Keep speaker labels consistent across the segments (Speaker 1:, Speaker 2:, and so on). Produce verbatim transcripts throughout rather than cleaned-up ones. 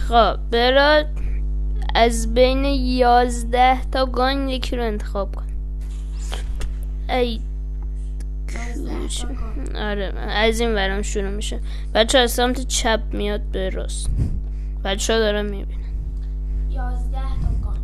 Speaker 1: خب برات از بین یازده تا گان یکی رو انتخاب کن. ای آره از این ورم شروع میشه. بچه از سمت چپ میاد به راست. بچه ها دارم میبینن.
Speaker 2: یازده تا گان.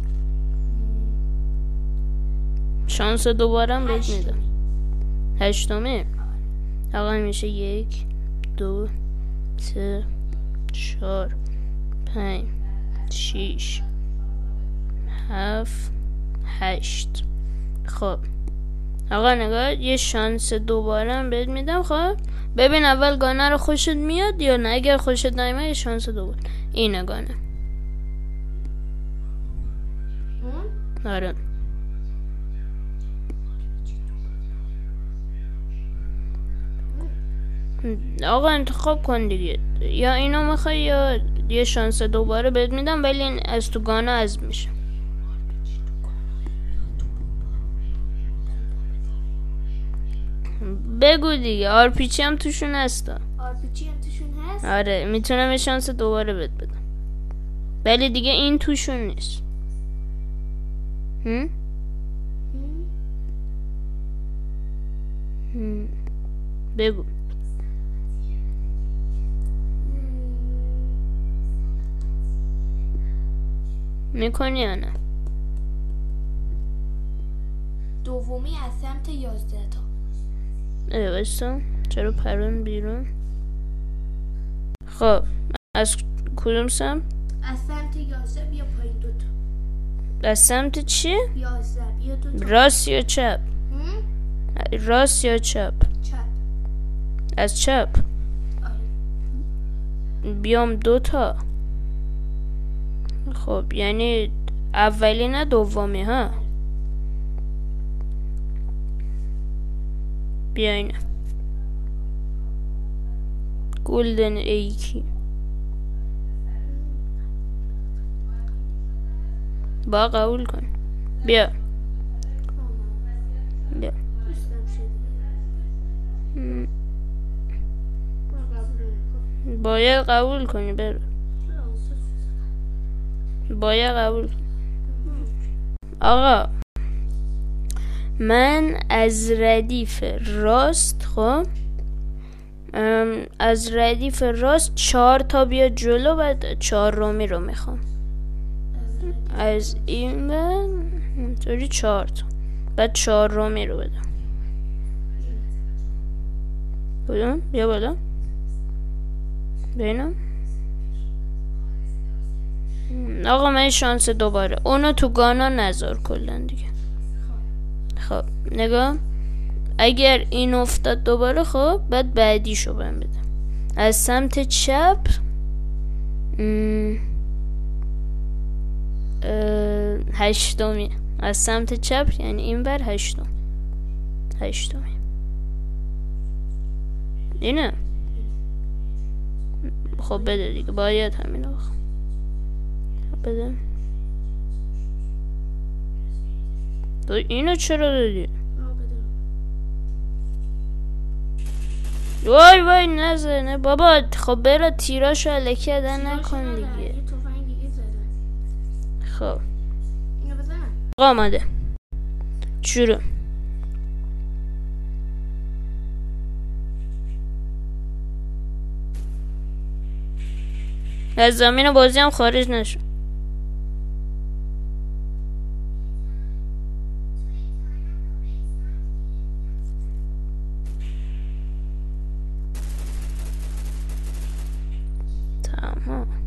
Speaker 1: شانس دوبارم بهت میدم. هشتمی آقا میشه یک دو سه چهار پنج شیش هفت هشت. خب آقا نگاه یه شانس دوباره هم بهت میدم. خب ببین اول گانه رو خوشت میاد یا نه. اگر خوشت نمیاد یه شانس دوباره. اینه گانه. آره آقا انتخاب کن دیگه. یا اینو میخوای یا یه شانس دوباره بهت میدم ولی این از تو گانه از میشه. بگو دیگه. آرپیچی هم توشون هست.
Speaker 2: آرپیچی هم توشون هست؟
Speaker 1: آره میتونم یه شانس دوباره بهت بدم ولی دیگه این توشون نیست. هم؟ هم. بگو. میکنی یا نه؟
Speaker 2: دومی از سمت یازده تا.
Speaker 1: اه بستم چرا پرون بیرون. خب از کدوم سمت؟
Speaker 2: از سمت یازده بیا پایین دوتا.
Speaker 1: از سمت چی؟
Speaker 2: یازده بیا دوتا.
Speaker 1: راست یا چپ؟
Speaker 2: هم؟
Speaker 1: راست یا چپ؟
Speaker 2: چپ.
Speaker 1: از چپ؟
Speaker 2: آره.
Speaker 1: بیام دوتا. خب یعنی اولی نه دومی ها. بیا اینه گلدن ایکی. با قبول کن. بیا بیا باید قبول کنی. برو باید قبول کنی. آقا من از ردیف راست خب از ردیف راست چهار تا بیا جلو بعد چهار رومی رو میخوام. از این بعد اینطوری چهار تا بعد چهار رومی رو بدم. بدم بیا بالا بینم. آقا من شانس دوباره. اونو تو گانا نذار کلن دیگه. خب نگاه اگر این افتاد دوباره خب بعد بعدیشو بهم بدم. از سمت چپ هشتمی. از سمت چپ یعنی این بر هشتم. هشتمی اینه. خب بده دیگه باید همین رو بخوام. بده تو اینو چرا دادی؟ وای وای نزنه بابا. خب برا تیراشو علکی ادن نکن دیگه. خب آقا آماده شروع. از زمین بازی هم خارج نشو. تمام